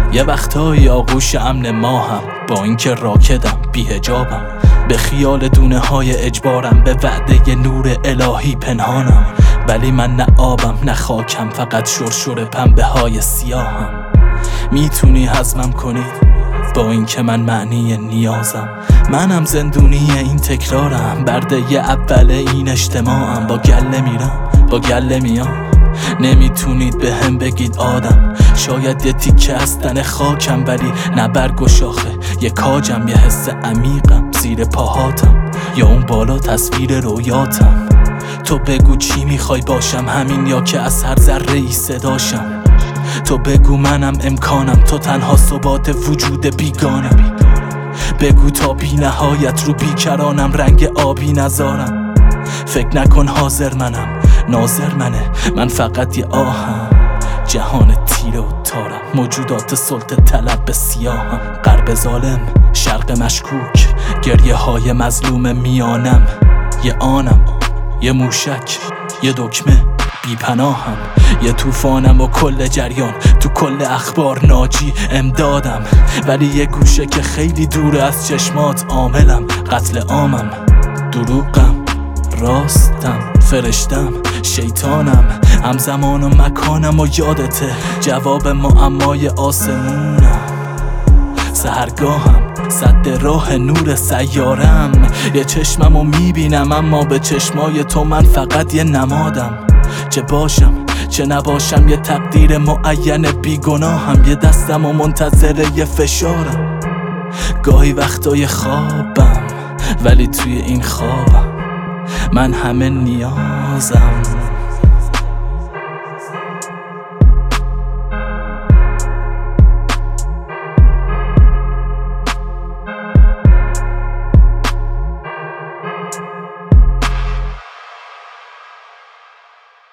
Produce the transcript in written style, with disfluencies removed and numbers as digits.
یه وقتایی آغوش امن ماهم، با اینکه راکدم بی‌حجابم، به خیال دونه های اجبارم، به وعده ی نور الهی پنهانم. ولی من نه آبم نه خاکم، فقط شرشر پنبه های سیاهم. میتونی هضمم کنی با اینکه من معنی نیازم، منم زندونی این تکرارم، برده ی اول این اجتماعم. با گله میرم با گله میام، نمیتونید به هم بگید آدم. شاید یه تیکه از تن خاکم، ولی نه برگ و شاخه یه کاجم. یه حس عمیقم زیر پاهاتم، یا اون بالا تصویر رویاتم. تو بگو چی میخوای باشم، همین یا که از هر ذره ای صداشم. تو بگو منم امکانم، تو تنها ثبات وجود بیگانم. بگو تا بی نهایت رو بیکرانم، رنگ آبی نذارم. فکر نکن حاضر منم، ناظر منه، من فقط یه آهم. جهان تیره و تارم، موجودات سلطه طلب به سیاهم. غرب ظالم، شرق مشکوک، گریه های مظلوم میانم. یه آنم، یه موشک، یه دکمه بی پناهم. یه طوفانم و کل جریان، تو کل اخبار ناجی امدادم. ولی یه گوشه که خیلی دوره از چشمات عاملم، قتل عامم. دروغم، راستم، فرشتم، شیطانم، همزمان و مکانم و یادته. جواب معمای آسمونم، سحرگاهم، سد راه نور سیارم. یه چشمم و میبینم، اما به چشمای تو من فقط یه نمادم. چه باشم چه نباشم، یه تقدیر معین بیگناهم. یه دستم و منتظر یه فشارم. گاهی وقتای خوابم، ولی توی این خوابم من همه نیازم.